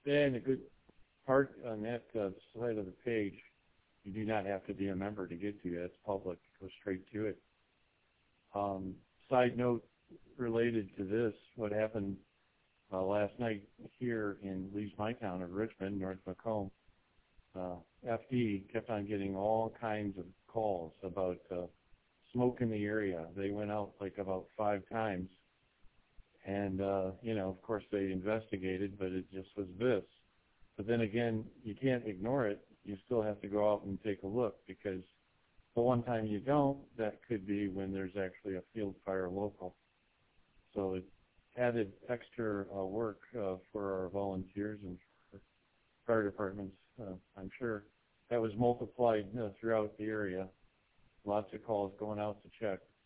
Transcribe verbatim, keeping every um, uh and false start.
And a good part on that uh, side of the page, you do not have to be a member to get to it. It's public. Go straight to it. Um, side note related to this, what happened uh, last night here in Lee's my town of Richmond, North Macomb, uh, F D kept on getting all kinds of calls about uh, smoke in the area. They went out like about five times. And, uh, you know, of course they investigated, but it just was this. But then again, you can't ignore it. You still have to go out and take a look, because the one time you don't, that could be when there's actually a field fire local. So it added extra uh, work uh, for our volunteers and for fire departments, uh, I'm sure. That was multiplied uh, throughout the area. Lots of calls going out to check.